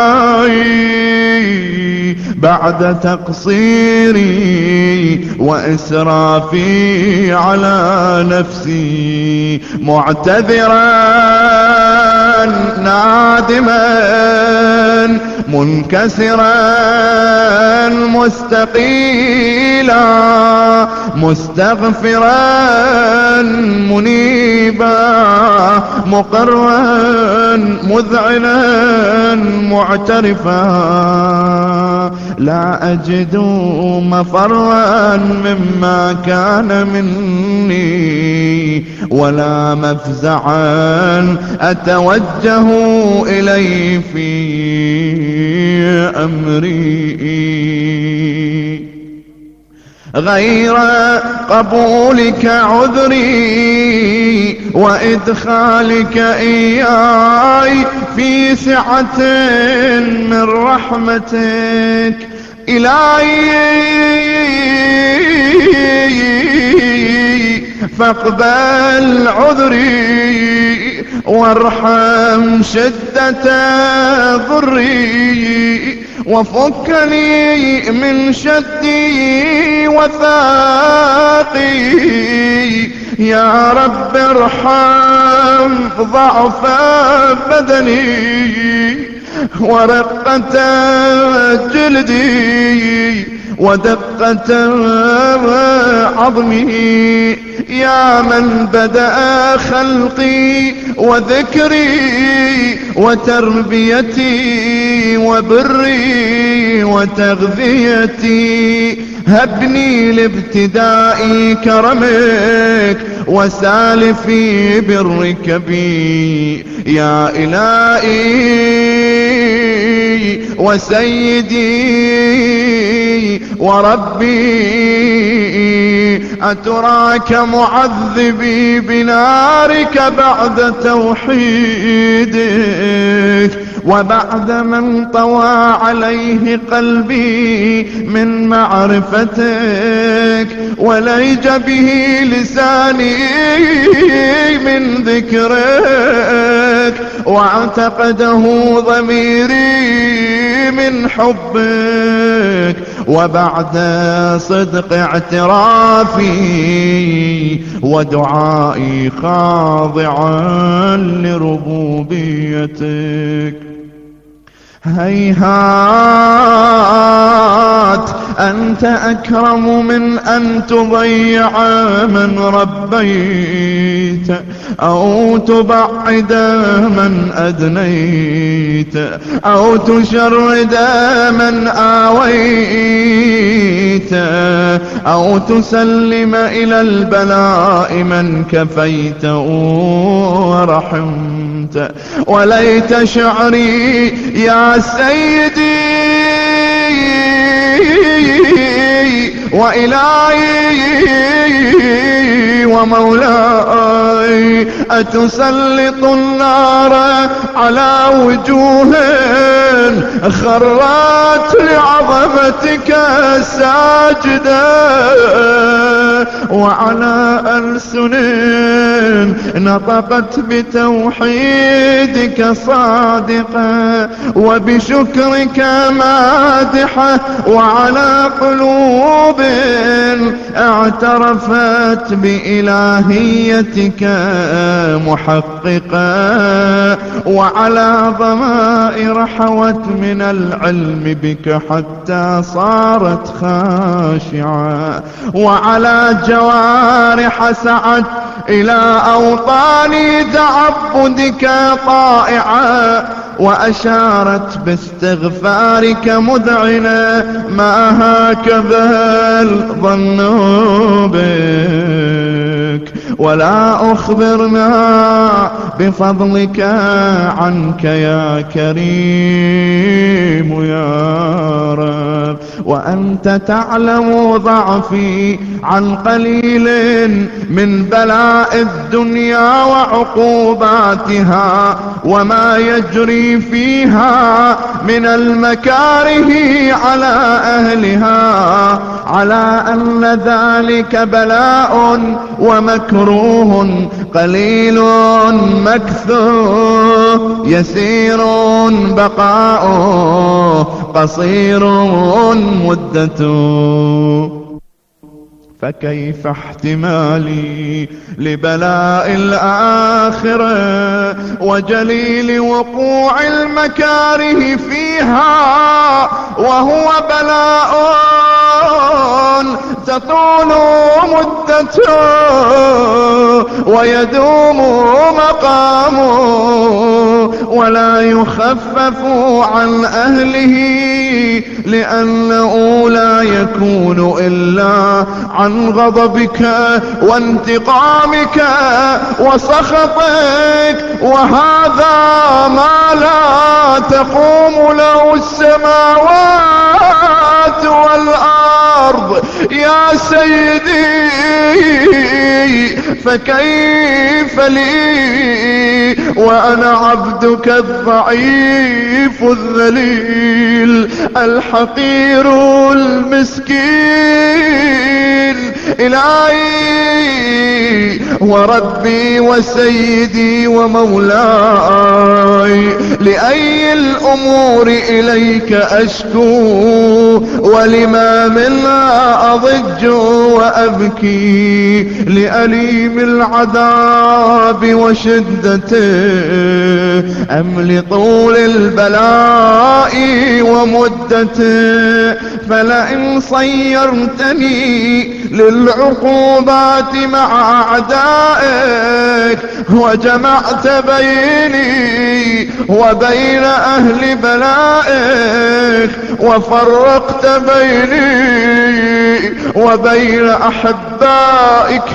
إلهي بعد تقصيري وإسرافي على نفسي معتذرا نادما منكسرا مستقيلا مستغفرا منيبا مقرا مذعنا معترفا لا أجد مفرا مما كان مني ولا مفزعا أتوجه إليه في أمري غير قبولك عذري وإدخالك إياي في سعة من رحمتك إلهي فاقبل عذري وارحم شدة ضري وفكني من شدي وثاقي. يا رب ارحم ضعف بدني ورقة جلدي ودقة عظمي. يا من بدأ خلقي وذكري وتربيتي وبري وتغذيتي، هبني لابتداء كرمك وسالفي برك بي. يا إلهي وسيدي وربي، أتراك معذبي بنارك بعد توحيدك وبعد من طوى عليه قلبي من معرفتك وليج به لساني من ذكرك واعتقده ضميري من حبك وبعد صدق اعترافي ودعائي خاضعا لربوبيتك. هيهات أنت أكرم من أن تضيع من ربيت أو تبعد من أدنيت أو تشرد من آويت أو تسلم إلى البلاء من كفيت ورحمت. وليت شعري يا سيدي وإلهي ومولاي أتسلط النار على وجوه خرت لعظمتك ساجدة وعلى ألسن نطقت بتوحيدك صادقة وبشكرك مادحة وعلى قلوب اعترفت بإلهيتك محققة وعلى ضمائر حوت من العلم بك حتى صارت خاشعة وعلى جوارح سعت إلى أوطان تعبدك طائعة وأشارت باستغفارك مذعنة ما هكذا الظن بك ولا أخبرنا بفضلك عنك يا كريم يا رب. وأنت تعلم ضعفي عن قليل من بلاء الدنيا وعقوباتها وما يجري فيها من المكاره على أهلها، على أن ذلك بلاء ومكروه قليل مكثور يسير بقاؤه قصير مدته. فكيف احتمالي لبلاء الآخرة وجليل وقوع المكاره فيها وهو بلاء تطول مدته ويدوم مقامه ولا يخفف عن أهله لأنه لا يكون إلا عن غضبك وانتقامك وسخطك، وهذا ما لا تقوم له السماوات والأرض. يا سيدي فكيف لي وأنا عبدك الضعيف الذليل الحقير المسكين. إلهي وربي وسيدي ومولاي، لأي الأمور إليك أشكو ولما منها أضج وأبكي، لأليم العذاب وشدته أم لطول البلاء ومدته؟ فلئن صيرتني للعقوبات مع أعدائك وجمعت بيني وبين أهل بلائك وفرقت بيني وبين أحبائك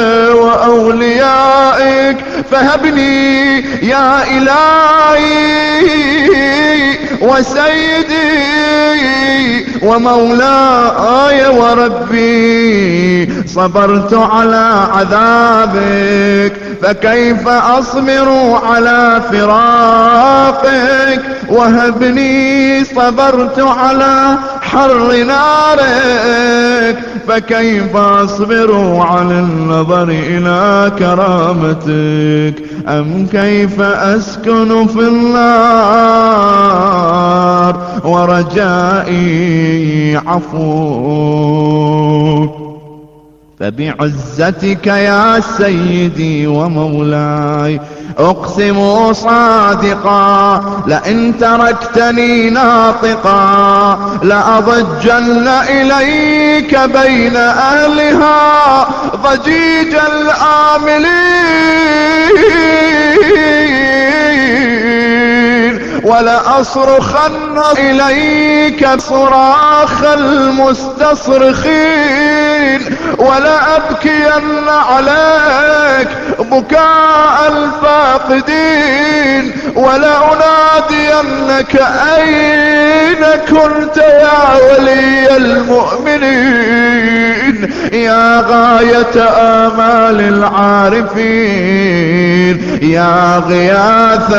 وأوليائك، فهبني يا إلهي وسيدي ومولاي وربي، صبرت على عذابك فكيف أصبر على فراقك؟ وهبني صبرت على حر نارك فكيف أصبر على النظر إلى كرامتك؟ أم كيف أسكن في النار ورجائي عفوك؟ فبعزتك يا سيدي ومولاي أقسم صادقا لئن تركتني ناطقا لأضجن إليك بين أهلها ضجيج الآملين، ولأصرخن إليك صراخ المستصرخين، ولأبكين عليك بكاء الفاقدين، ولأنادينك أين كنت يا ولي المؤمنين، يا غاية آمال العارفين، يا غياث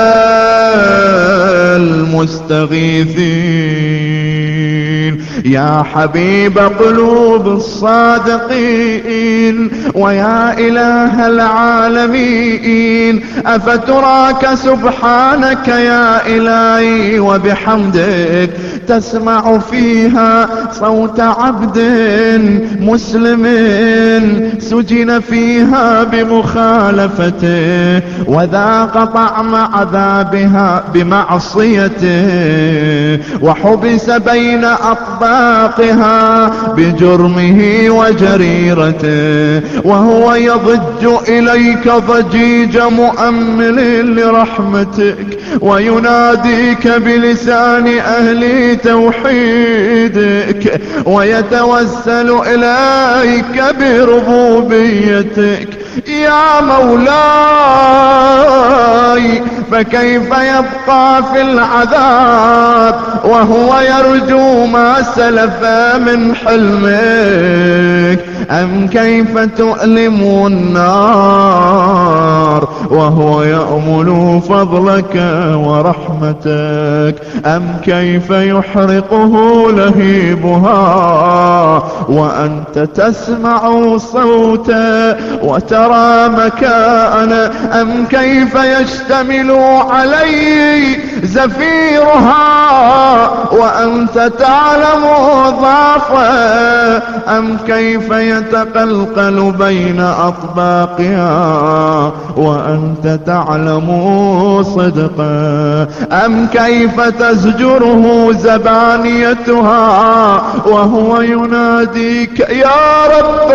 المستغيثين، يا حبيب قلوب الصادقين، ويا إله العالمين. أفتراك سبحانك يا إلهي وبحمدك تسمع فيها صوت عبد مسلم سجن فيها بمخالفته وذاق طعم عذابها بمعصيته وحبس بين أطباقها بجرمه وجريرته، وهو يضج إليك ضجيج مؤمل لرحمتك ويناديك بلسان أهل توحيدك ويتوسل إليك بربوبيتك. يا مولاي فكيف يبقى في العذاب وهو يرجو ما سلف من حلمك؟ أم كيف تؤلم النار وهو يأمل فضلك ورحمتك؟ أم كيف يحرقه لهيبها وأنت تسمع صوته وترى مكانه؟ أم كيف يشتمل عليه زفيرها وأنت تعلم ضعفه؟ أم كيف يتقلقل بين أطباقها وأنت تعلم صدقه؟ أم كيف تزجره زبانيتها وهو يناديك يا رب؟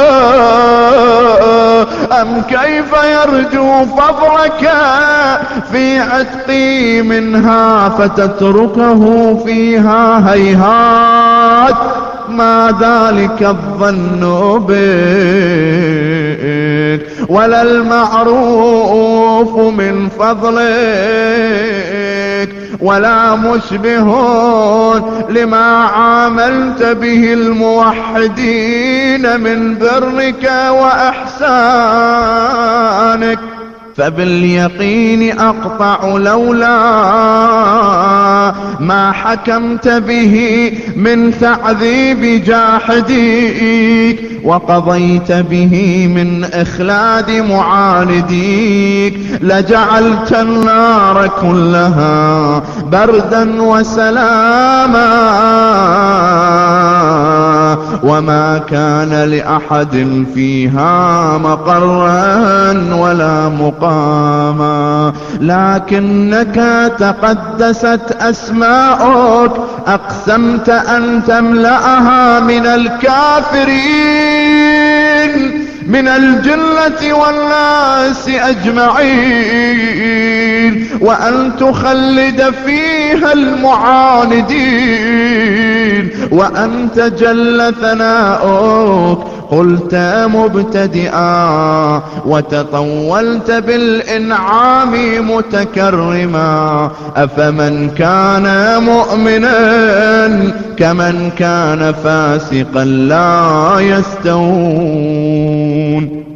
أم كيف يرجو فضلك في عتقي منها فتتركه فيها هيهات؟ ما ذلك الظن بك ولا المعروف من فضلك ولا مشبه لما عاملت به الموحدين من برك وإحسانك، فباليقين أقطع لولا ما حكمت به من تعذيب جاحديك، وقضيت به من إخلاد معانديك، لجعلت النار كلها بردا وسلاما، وما كان لأحد فيها مقرا ولا مقاما، لكنك تقدست أسماؤك أقسمت أن تملأها من الكافرين من الجنة والناس أجمعين، وأن تخلد فيها المعاندين، وأنت جل ثناؤك قلت مبتدئا وتطولت بالإنعام متكرما، أفمن كان مؤمنا كمن كان فاسقا لا يستوون.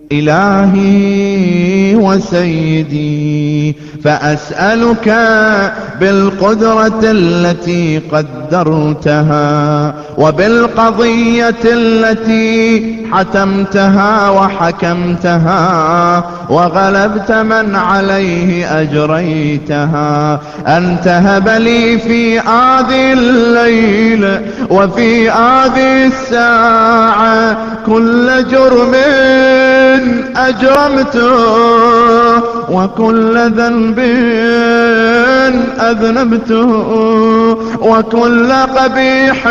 إلهي وسيدي فأسألك بالقدرة التي قدرتها وبالقضية التي حتمتها وحكمتها وغلبت من عليه أجريتها، أن تهب لي في هذه الليل وفي هذه الساعة كل جرم أجرمته وكل ذنب أذنبته وكل قبيح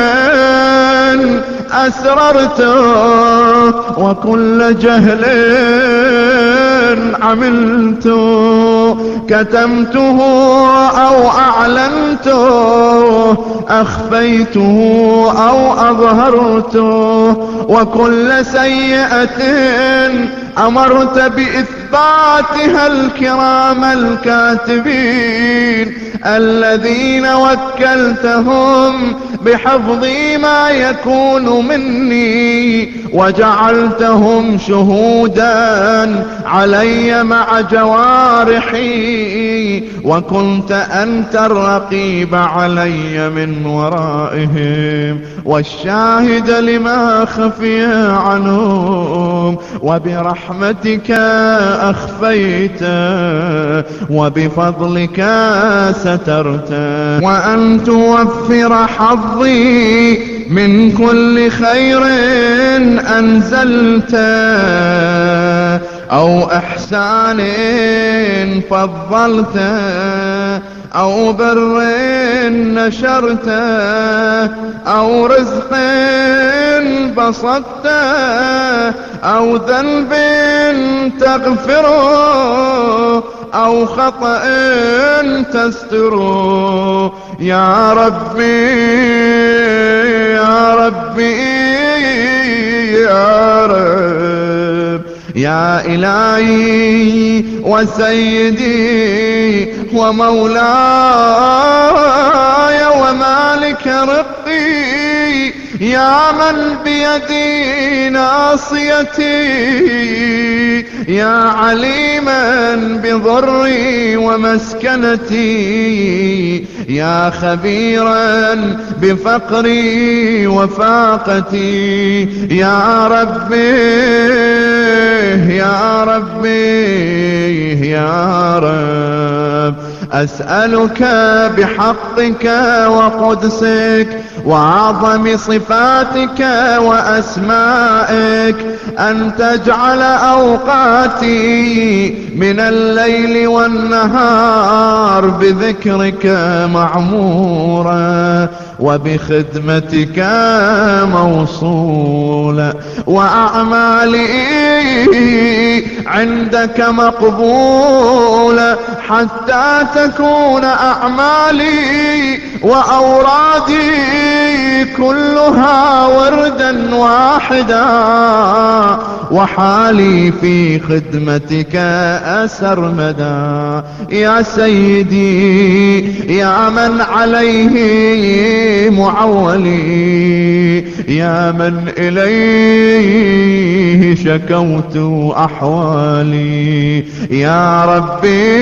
أسررته وكل جهل عملته، كتمته أو أعلنته، أخفيته أو أظهرته، وكل سيئة أمرت بإثباتها الكرام الكاتبين الذين وكلتهم بحفظ ما يكون مني، وجعلتهم شهودا علي مع جوارحي، وكنت أنت الرقيب علي من ورائهم والشاهد لما خفي عنهم، وبرحمتك أخفيت وبفضلك سترت، وأن توفر حظي من كل خير أنزلت أو إحسان فضلت أو بر نشرت أو رزق بسطت أو ذنب تغفره أو خطأ تستره، يا ربي يا ربي يا رب، يا إلهي وسيدي ومولاي ومالك رقي، يا من بيدي ناصيتي، يا عليما بضري ومسكنتي، يا خبيرا بفقري وفاقتي، يا ربي يا ربي يا رب، أسألك بحقك وقدسك وأعظم صفاتك وأسمائك أن تجعل أوقاتي من الليل والنهار بذكرك معمورة وبخدمتك موصولة، وأعمالي عندك مقبولة، حتى تكون أعمالي وأورادي كلها وردا واحدا، وحالي في خدمتك أسرمدا. يا سيدي يا من عليه معولي، يا من إليه شكوت أحوالي، يا ربي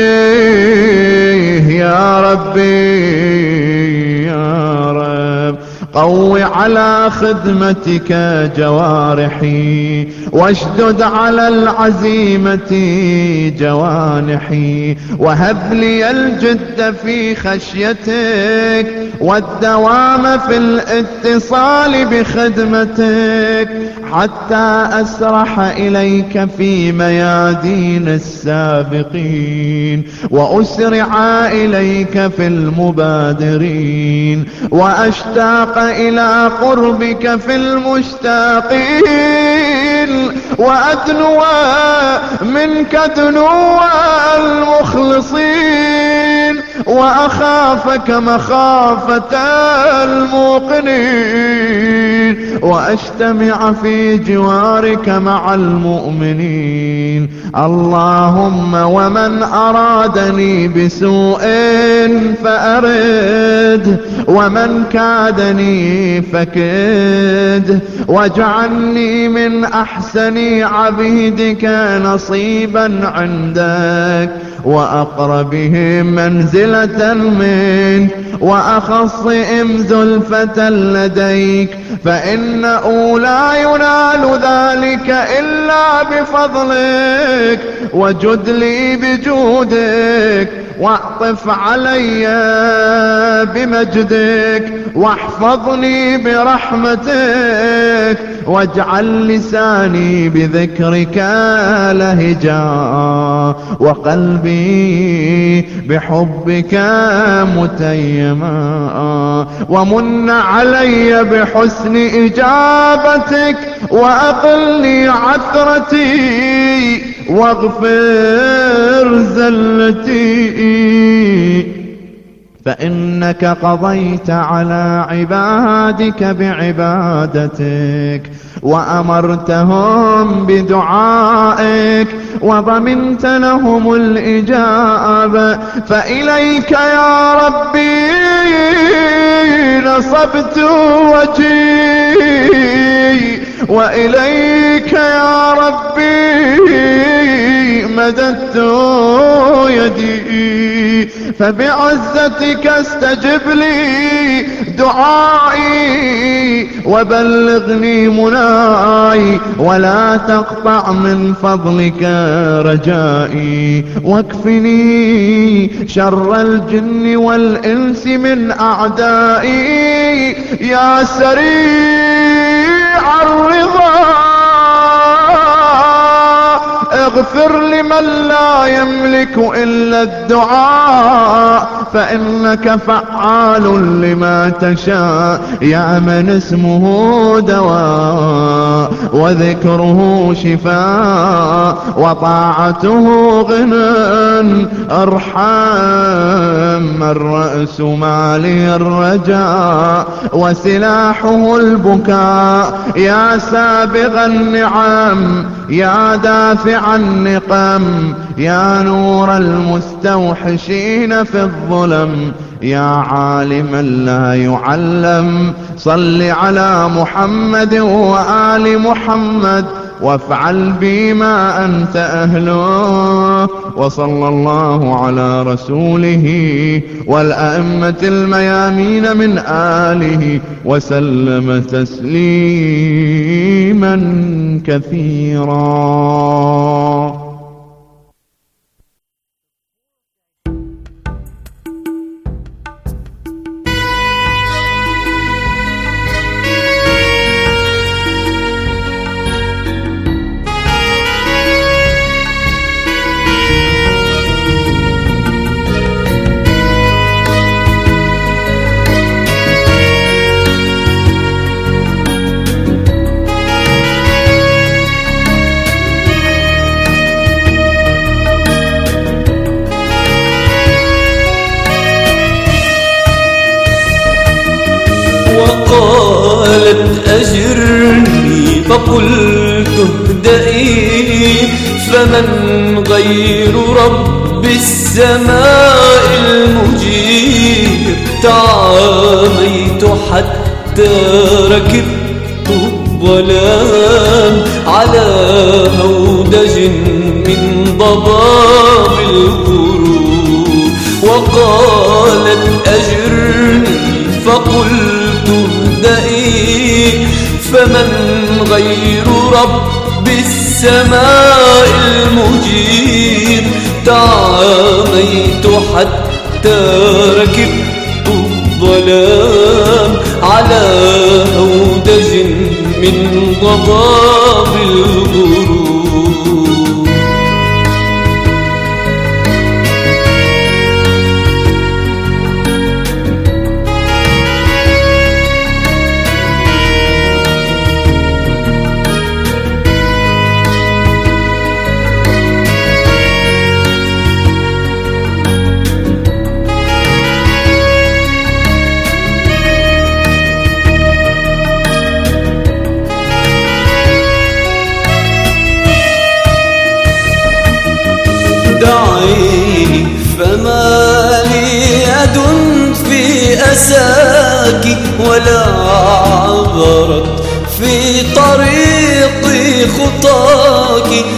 يا ربي يا رب، قو على خدمتك جوارحي، واشدد على العزيمة جوانحي، وهب لي الجد في خشيتك، والدوام في الاتصال بخدمتك، حتى أسرح إليك في ميادين السابقين، وأسرع إليك في المبادرين، وأشتاق إلى قربك في المشتاقين، وأدنو منك دنو المخلصين، وأخافك مخافة الموقنين، وأجتمع في جوارك مع المؤمنين. اللهم ومن أرادني بسوء فأرد، ومن كادني فكد، واجعلني من أحسن عبيدك نصيبا عندك، وأقربهم منزلة منك، وأخصهم زلفة لديك، فإنه لا ينال ذلك إلا بفضلك، وجد لي بجودك، واعطف علي بمجدك، واحفظني برحمتك، واجعل لساني بذكرك لهجا، وقلبي بحبك متيما، ومن علي بحسن إجابتك، وأقلني عثرتي، واغفر زلتي، فإنك قضيت على عبادك بعبادتك، وأمرتهم بدعائك، وضمنت لهم الإجابة، فإليك يا ربي نصبت وجهي، وإليك يا ربي مددت يدي، فبعزتك استجب لي دعائي، وبلغني مناي، ولا تقطع من فضلك رجائي، واكفني شر الجن والإنس من أعدائي، يا سريع الرضا اغفر لمن لا يملك إلا الدعاء، فإنك فعال لما تشاء، يا من اسمه دواء، وذكره شفاء، وطاعته غنى، ارحم الرأس مالي الرجاء، وسلاحه البكاء، يا سابغ النعم، يا دافع النقم، يا نور المستوحشين في الظلم، يا عالما لا يعلم، صل على محمد وآل محمد، وافعل بي ما أنت أهله، وصلى الله على رسوله والأئمة الميامين من آله، وسلم تسليما كثيرا. فمن غير رب السماء المجير. تعاميت حتى ركبت الظلام على هودج من ضباب الغرور، وقالت أجرني فقلت اهدئي، فمن غير رب السماء المجير. تعاميت حتى ركبت الظلام على هودج من ضباب الغرور. دعيني فما لي يد في أساك، ولا عبرت في طريق خطاك.